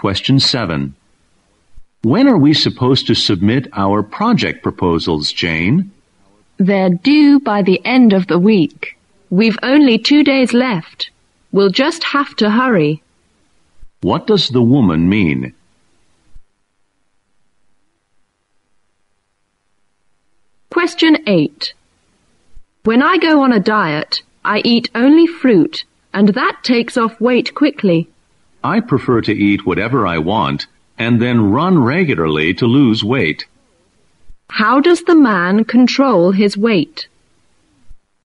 Question 7. When are we supposed to submit our project proposals, Jane? They're due by the end of the week. We've only 2 days left. We'll just have to hurry. What does the woman mean? Question 8. When I go on a diet, I eat only fruit, and that takes off weight quickly. I prefer to eat whatever I want and then run regularly to lose weight. How does the man control his weight?